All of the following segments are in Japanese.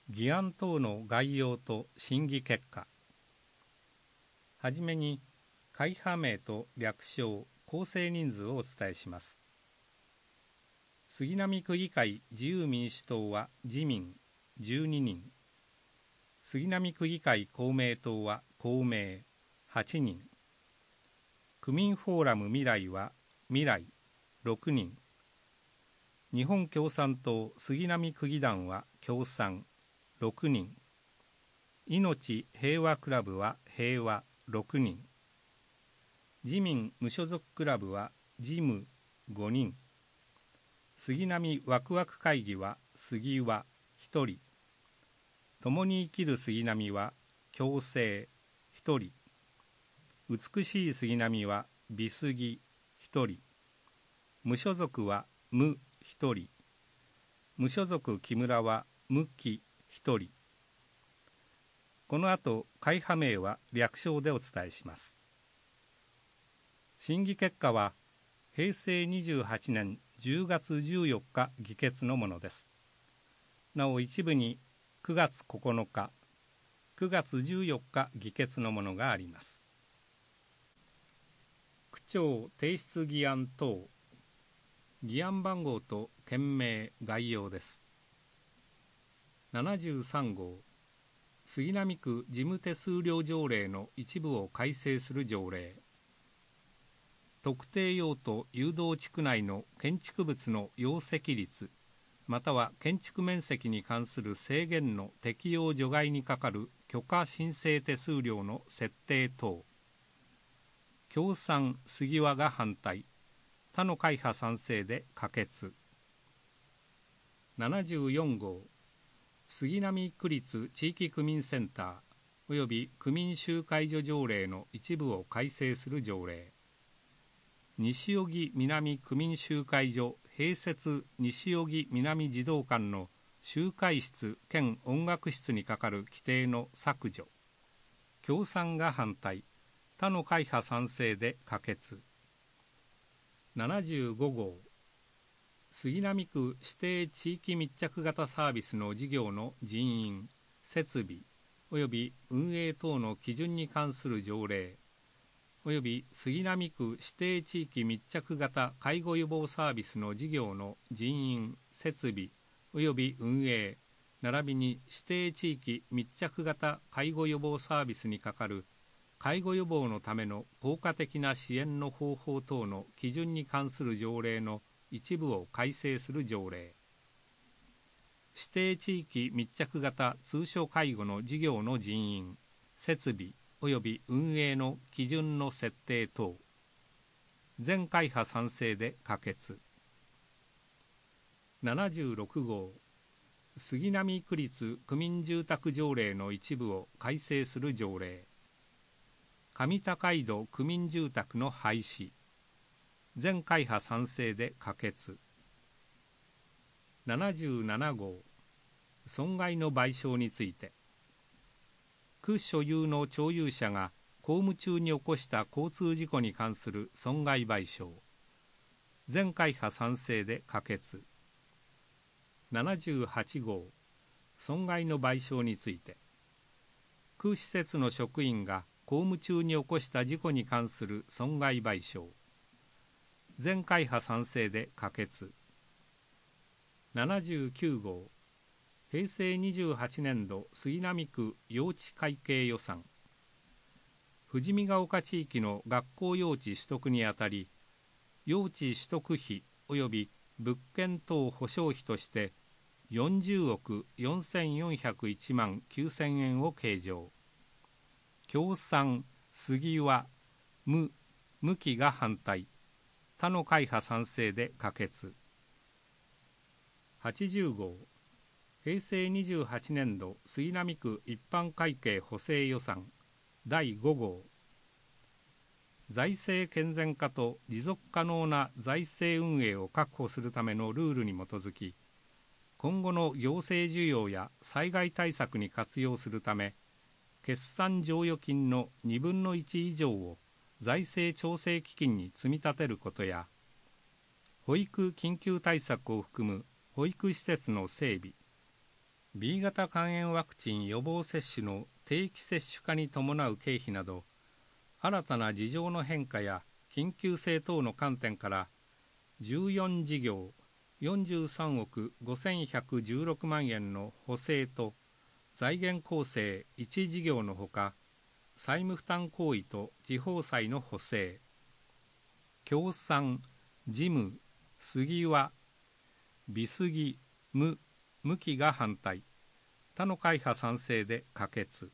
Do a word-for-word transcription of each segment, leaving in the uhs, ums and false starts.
議案等の概要と審議結果。はじめに、会派名と略称、構成人数をお伝えします。杉並区議会自由民主党は自民じゅうににん、杉並区議会公明党は公明はちにん、区民フォーラム未来は未来ろくにん、日本共産党杉並区議団は共産ろくにん、いのち平和クラブは平和ろくにん、自民無所属クラブは自務ごにん、杉並ワクワク会議は杉はひとり、共に生きる杉並は共生ひとり、美しい杉並は美杉ひとり、無所属は無ひとり、無所属木村は無木ひとり。この後、会派名は略称でお伝えします。審議結果は、へいせいにじゅうはちねんじゅうがつじゅうよっか議決のものです。なお一部にくがつここのか、くがつじゅうよっか議決のものがあります。区長提出議案等、議案番号と件名概要です。ななじゅうさんごう、杉並区事務手数料条例の一部を改正する条例。特定用途誘導地区内の建築物の容積率、または建築面積に関する制限の適用除外にかかる許可申請手数料の設定等。共産杉和が反対、他の会派賛成で可決。ななじゅうよんごう、杉並区立地域区民センターおよび区民集会所条例の一部を改正する条例。西荻南区民集会所併設西荻南児童館の集会室兼音楽室に係る規定の削除。共産が反対、他の会派賛成で可決。ななじゅうごごう、杉並区指定地域密着型サービスの事業の人員、設備および運営等の基準に関する条例および杉並区指定地域密着型介護予防サービスの事業の人員、設備および運営並びに指定地域密着型介護予防サービスに係る介護予防のための効果的な支援の方法等の基準に関する条例の一部を改正する条例。指定地域密着型通所介護の事業の人員、設備および運営の基準の設定等。全会派賛成で可決。ななじゅうろくごう、杉並区立区民住宅条例の一部を改正する条例。上高井戸区民住宅の廃止。全会派賛成で可決。ななじゅうななごう、損害の賠償について。区所有の町有者が公務中に起こした交通事故に関する損害賠償。全会派賛成で可決。ななじゅうはちごう、損害の賠償について。区施設の職員が公務中に起こした事故に関する損害賠償。全会派賛成で可決。ななじゅうきゅうごう、へいせいにじゅうはちねんど杉並区幼稚会計予算。富士見ヶ丘地域の学校用地取得にあたり、用地取得費及び物件等保証費としてよんじゅうおくよんせんよんひゃくいちまんきゅうせんえんを計上。共産杉和無無期が反対、他の会派賛成で可決。はちじゅうごう、へいせいにじゅうはちねんど杉並区一般会計補正予算だいごごう。財政健全化と持続可能な財政運営を確保するためのルールに基づき、今後の行政需要や災害対策に活用するため、決算剰余金のにぶんのいち以上を財政調整基金に積み立てることや、保育緊急対策を含む保育施設の整備、 ビー 型肝炎ワクチン予防接種の定期接種化に伴う経費など、新たな事情の変化や緊急性等の観点から、じゅうよん事業よんじゅうさんおくごせんひゃくじゅうろくまんえんの補正と財源構成いち事業のほか、債務負担行為と地方債の補正、協賛、事務、杉は、美杉、無、無期が反対、他の会派賛成で可決。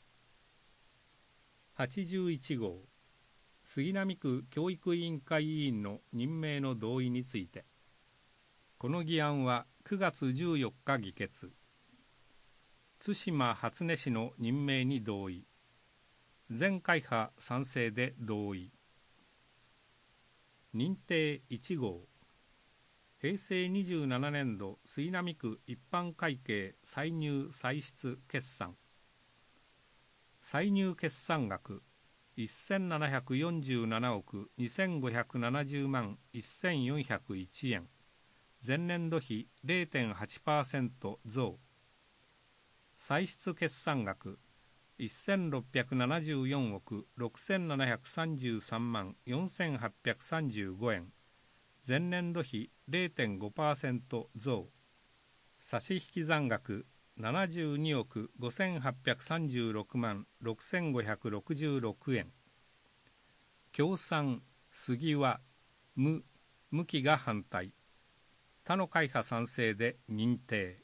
はちじゅういち号、杉並区教育委員会委員の任命の同意について、この議案はくがつじゅうよっか議決。津島初音氏の任命に同意。全会派賛成で同意。認定いち号、平成にじゅうななねん度杉並区一般会計歳入歳出決算。歳入決算額せんななひゃくよんじゅうななおくにせんごひゃくななじゅうまんせんよんひゃくいちえん。前年度比 れいてんはちパーセント 増。歳出決算額せんろっぴゃくななじゅうよんおくろくせんななひゃくさんじゅうさんまんよんせんはっぴゃくさんじゅうごえん。前年度比 れいてんごパーセント 増。差し引き残額ななじゅうにおくごせんはっぴゃくさんじゅうろくまんろくせんごひゃくろくじゅうろくえん。協賛、杉は、無、無期が反対。他の会派賛成で認定。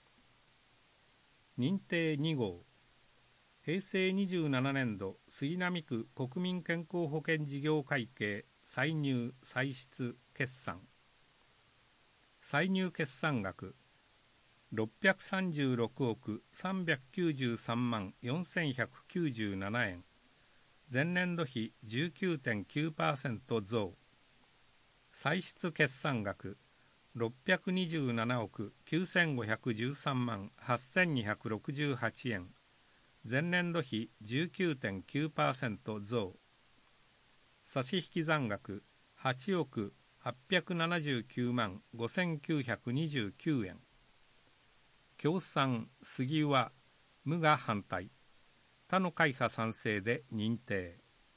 認定に号、平成にじゅうななねん度杉並区国民健康保険事業会計歳入歳出決算。歳入決算額ろっぴゃくさんじゅうろくおくさんびゃくきゅうじゅうさんまんよんせんひゃくきゅうじゅうななえん。前年度比 じゅうきゅうてんきゅうパーセント 増。歳出決算額ろっぴゃくにじゅうななおくきゅうせんごひゃくじゅうさんまんはっせんにひゃくろくじゅうはちえん。前年度比 じゅうきゅうてんきゅうパーセント 増。差し引き残額はちおくはっぴゃくななじゅうきゅうまんごせんきゅうひゃくにじゅうきゅうえん。協賛、杉は、無が反対。他の会派賛成で認定。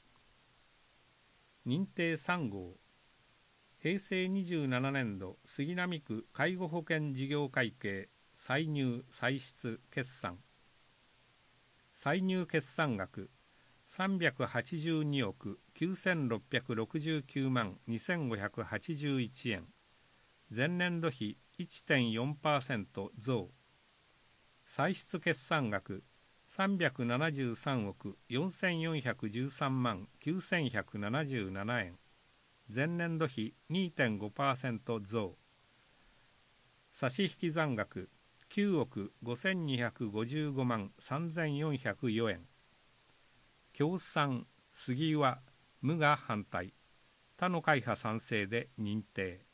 認定さん号、平成にじゅうななねん度杉並区介護保険事業会計歳入歳出決算。歳入決算額さんびゃくはちじゅうにおくきゅうせんろっぴゃくろくじゅうきゅうまんにせんごひゃくはちじゅういちえん。前年度比 いってんよんパーセント 増。歳出決算額さんびゃくななじゅうさんおくよんせんよんひゃくじゅうさんまんきゅうせんひゃくななじゅうななえん。前年度比 にてんごパーセント 増。差し引き残額きゅうおくごせんにひゃくごじゅうごまんさんぜんよんひゃくよえん。協賛、杉は、無が反対。他の会派賛成で認定。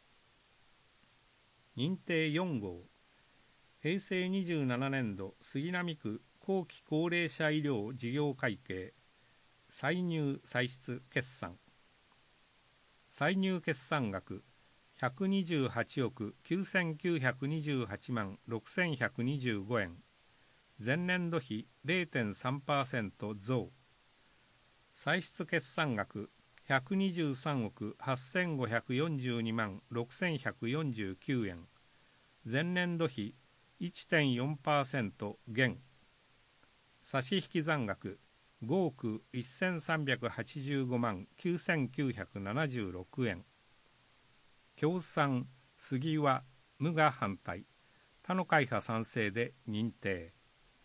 認定よん号、平成にじゅうななねん度杉並区後期高齢者医療事業会計歳入歳出決算。歳入決算額ひゃくにじゅうはちおくきゅうせんきゅうひゃくにじゅうはちまんろくせんひゃくにじゅうごえん。前年度比 れいてんさんパーセント 増。歳出決算額ひゃくにじゅうさんおくはっせんごひゃくよんじゅうにまんろくせんひゃくよんじゅうきゅうえん。前年度比 いってんよんパーセント 減。差し引き残額ごおくせんさんびゃくはちじゅうごまんきゅうせんきゅうひゃくななじゅうろくえん。協賛、杉は、無が反対。他の会派賛成で認定。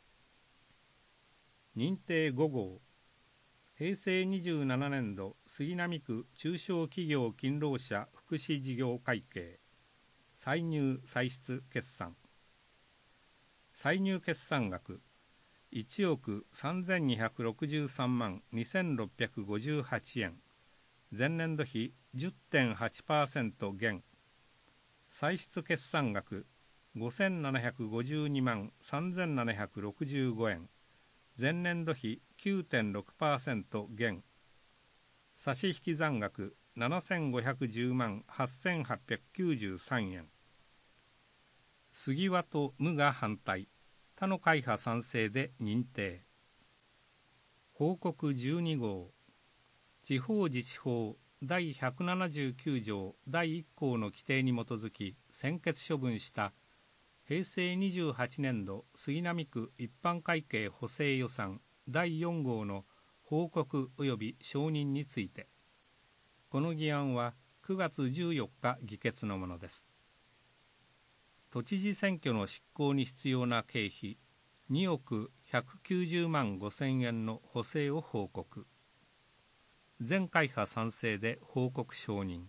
認定ご号、平成にじゅうななねん度杉並区中小企業勤労者福祉事業会計歳入歳出決算。歳入決算額いちおくさんぜんにひゃくろくじゅうさんまんにせんろっぴゃくごじゅうはちえん。前年度比 じゅってんはちパーセント 減。歳出決算額ごせんななひゃくごじゅうにまんさんぜんななひゃくろくじゅうごえん。前年度比 きゅうてんろくパーセント 減。差し引き残額ななせんごひゃくじゅうまんはっせんはっぴゃくきゅうじゅうさんえん。 杉和と無が反対、他の会派賛成で認定。報告じゅうに号、地方自治法第ひゃくななじゅうきゅう条だいいっ項の規定に基づき専決処分した平成にじゅうはち年度杉並区一般会計補正予算だいよん号の報告及び承認について、この議案はくがつじゅうよっか議決のものです。都知事選挙の執行に必要な経費におくひゃくきゅうじゅうまんごせんえんの補正を報告。全会派賛成で報告承認。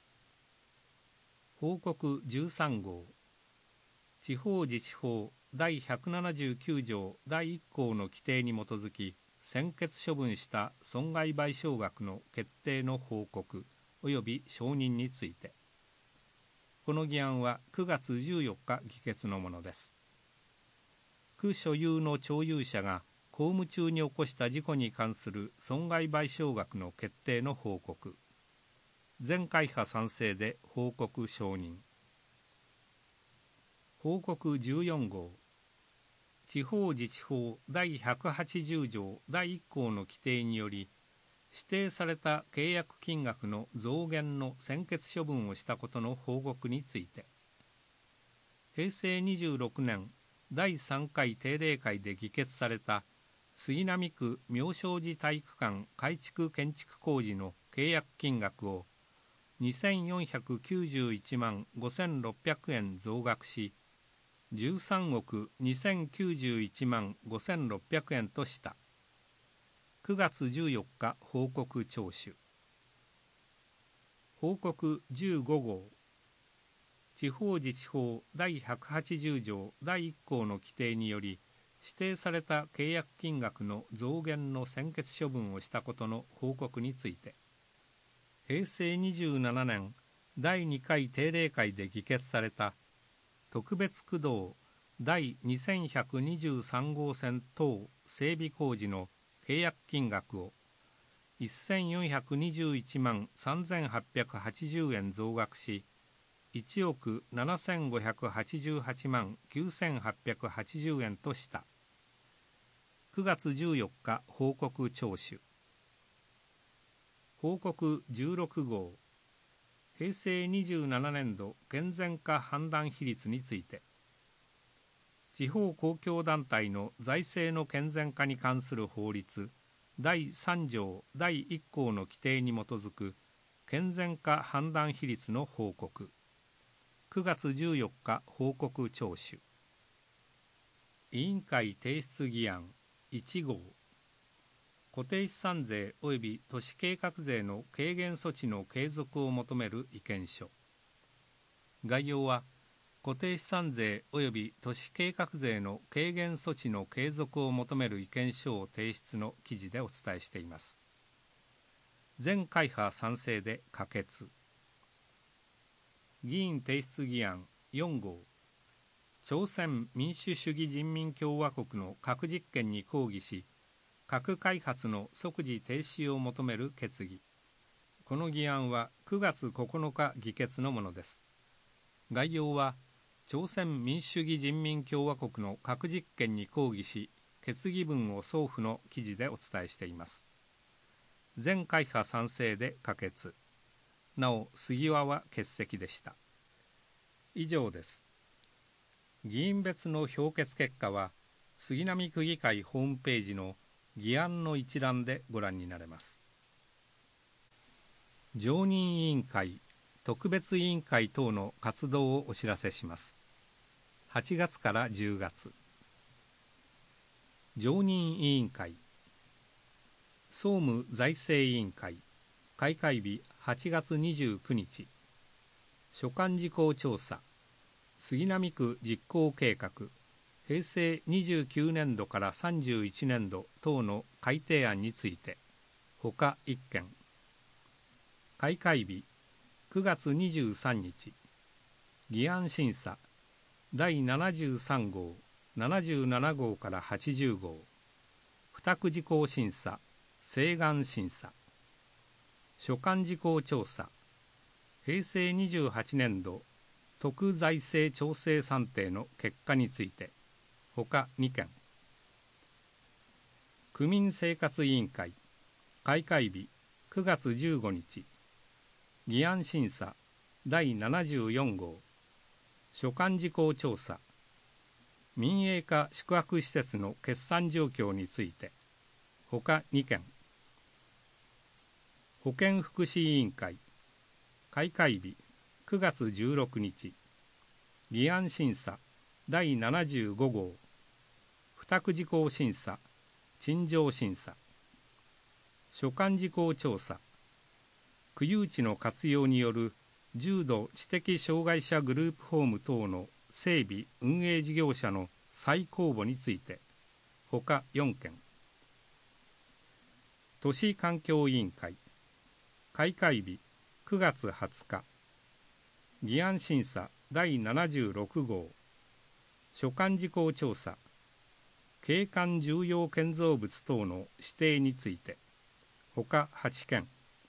報告じゅうさん号、地方自治法第ひゃくななじゅうきゅう条だいいっ項の規定に基づき専決処分した損害賠償額の決定の報告及び承認について、この議案はくがつじゅうよっか議決のものです。区所有の町有者が公務中に起こした事故に関する損害賠償額の決定の報告。全会派賛成で報告承認。報告じゅうよん号、地方自治法第ひゃくはちじゅう条だいいっ項の規定により指定された契約金額の増減の専決処分をしたことの報告について、平成にじゅうろく年だいさん回定例会で議決された杉並区妙正寺体育館改築建築工事の契約金額をにせんよんひゃくきゅうじゅういちまんごせんろっぴゃくえん増額し、じゅうさんおくにせんきゅうじゅういちまんごせんろっぴゃくえんとした。くがつじゅうよっか報告聴取。報告じゅうご号、地方自治法第ひゃくはちじゅう条だいいっ項の規定により指定された契約金額の増減の専決処分をしたことの報告について、平成にじゅうなな年だいに回定例会で議決された特別区道第にせんひゃくにじゅうさん号線等整備工事の契約金額をせんよんひゃくにじゅういちまんさんぜんはっぴゃくはちじゅうえん増額し、いちおくななせんごひゃくはちじゅうはちまんきゅうせんはっぴゃくはちじゅうえんとした。くがつじゅうよっか報告聴取。報告じゅうろく号、平成にじゅうなな年度健全化判断比率について、地方公共団体の財政の健全化に関する法律だいさん条だいいっ項の規定に基づく健全化判断比率の報告。くがつじゅうよっか報告聴取。委員会提出議案いち号、固定資産税及び都市計画税の軽減措置の継続を求める意見書。概要は固定資産税及び都市計画税の軽減措置の継続を求める意見書を提出の記事でお伝えしています。全会派賛成で可決。議員提出議案よん号、朝鮮民主主義人民共和国の核実験に抗議し、核開発の即時停止を求める決議。この議案はくがつここのか議決のものです。概要は朝鮮民主主義人民共和国の核実験に抗議し、決議文を送付の記事でお伝えしています。全会派賛成で可決。なお杉和は欠席でした。以上です。議員別の評決結果は杉並区議会ホームページの議案の一覧でご覧になれます。常任委員会、特別委員会等の活動をお知らせします。はちがつからじゅうがつ。常任委員会、総務財政委員会、開会日はちがつにじゅうくにち。所管事項調査、杉並区実行計画、平成にじゅうきゅう年度からさんじゅういち年度等の改定案について、ほかいっけん。開会日くがつにじゅうさんにち。議案審査だいななじゅうさん号、ななじゅうなな号からはちじゅう号。付託事項審査、請願審査。所管事項調査、平成にじゅうはち年度特財政調整算定の結果についてほかにけん。区民生活委員会開会日くがつじゅうごにち、議案審査だいななじゅうよんごう、所管事項調査、民営化宿泊施設の決算状況についてほかにけん。保健福祉委員会開会日くがつじゅうろくにち、議案審査だいななじゅうごごう、付託事項審査、陳情審査、所管事項調査、区有地の活用による重度知的障害者グループホーム等の整備運営事業者の再公募についてほかよんけん。都市環境委員会開会日くがつはつか、議案審査だいななじゅうろくごう、所管事項調査、景観重要建造物等の指定についてほかはちけん。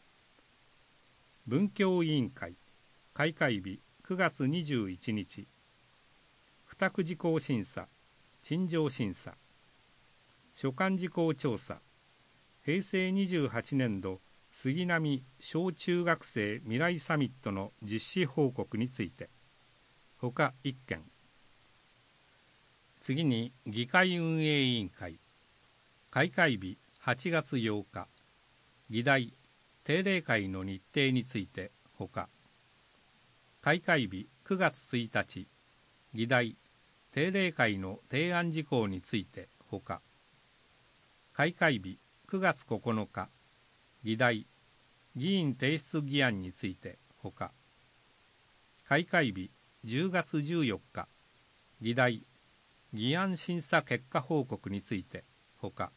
文教委員会開会日くがつにじゅういちにち、付託事項審査、陳情審査、所管事項調査、へいせいにじゅうはちねんど杉並小中学生未来サミットの実施報告についてほかいっけん。次に議会運営委員会開会日はちがつようか、議題定例会の日程についてほか。開会日くがつついたち、議題定例会の提案事項についてほか。開会日くがつここのか、議題議員提出議案についてほか。開会日じゅうがつじゅうよっか、議題議案審査結果報告についてほか。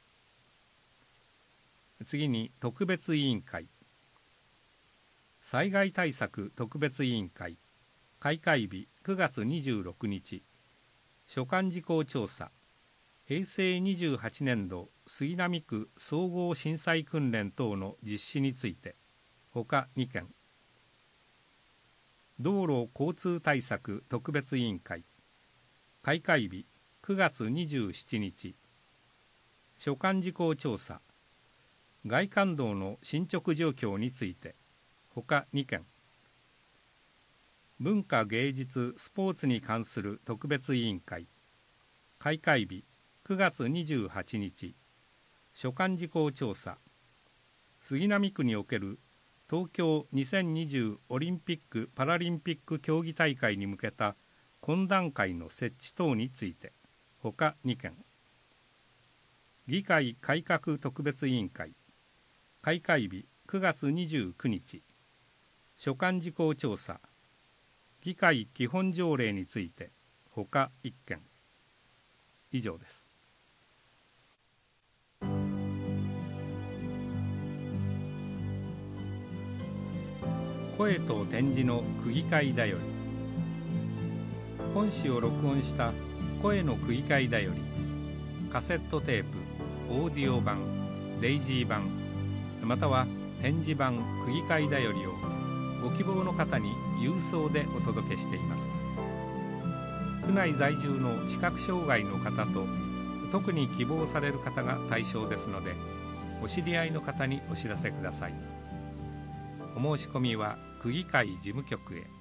次に特別委員会災害対策特別委員会開会日くがつにじゅうろくにち、所管事項調査、へいせいにじゅうはちねんど杉並区総合震災訓練等の実施についてほかにけん。道路交通対策特別委員会開会日くがつにじゅうしちにち、所管事項調査、外環道の進捗状況についてほかにけん。文化芸術スポーツに関する特別委員会開会日くがつにじゅうはちにち、所管事項調査、杉並区における東京にせんにじゅうオリンピック・パラリンピック競技大会に向けた懇談会の設置等についてほかにけん。議会改革特別委員会開会日くがつにじゅうくにち、所管事項調査、議会基本条例についてほかいっけん。以上です。声と点字の区議会だより。本誌を録音した声の区議会だより、カセットテープ、オーディオ版、デイジー版、または点字版区議会だよりをご希望の方に郵送でお届けしています。区内在住の視覚障害の方と特に希望される方が対象ですので、お知り合いの方にお知らせください。お申し込みは区議会事務局へ。